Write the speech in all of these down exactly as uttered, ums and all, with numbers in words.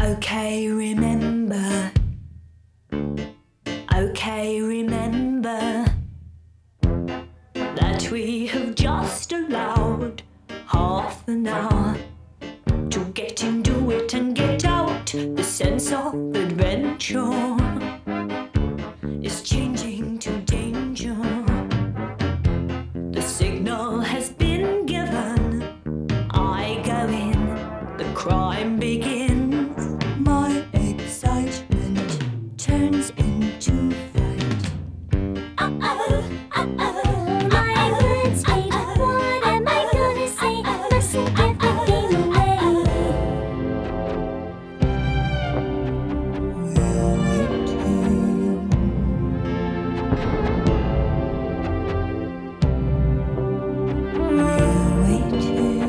Okay, remember. Okay, remember that we have just allowed half an hour to get into it and get out. The sense of adventure is changing to danger. The signal has been given. I go in, the crime begins. My excitement turns into fright. Uh-oh, uh-oh, My words fade. What am I gonna say? Mustn't give the game away. We're waiting. We're waiting.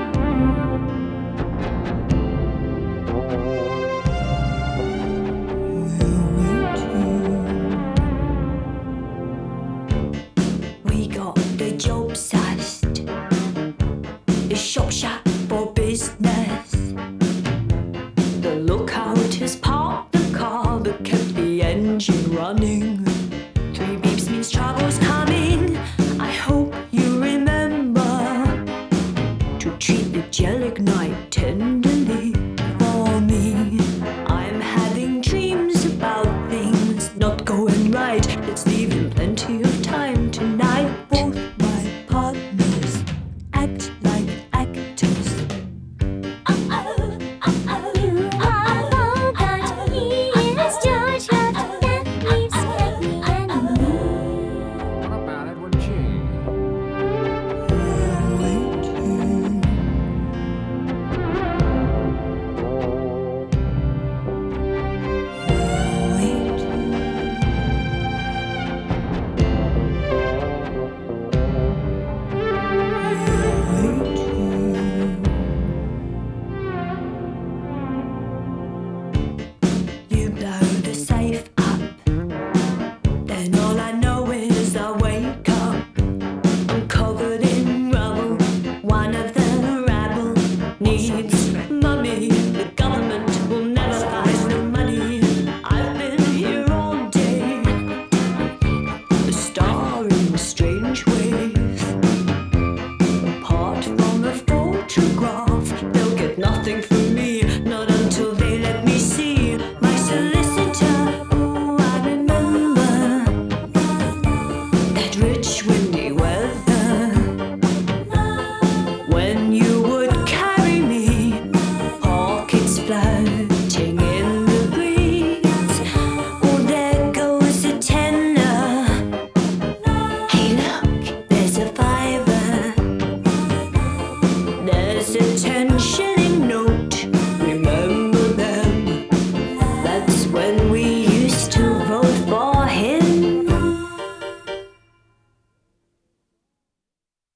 We got the job sized. The shop shop for business. The lookout has parked the car but kept the engine running. Three beeps means trouble's coming. I hope you remember to treat the gelignite tenderly for me. I'm having dreams about things not going right. Let's leave him plenty of time tonight. Both my partners act like actors. Uh-oh, uh-oh, you are Bogart. He is George Huff. That leaves Cagney and me. What about Edward G? We're waiting. We're waiting. We're waiting. You blow the safe up, then all I know is I wake up. I'm covered in rubble. One of the rabble needs mummy. The government will never find the money. I've been here all day, a star in strange ways. Apart from a photograph, they'll get nothing from me, not until they let me see my solicitor. Oh, I remember that rich windy weather when you would carry me, pockets floating in the breeze. Oh, there goes a tenner. Hey, look, there's a fiver. There's a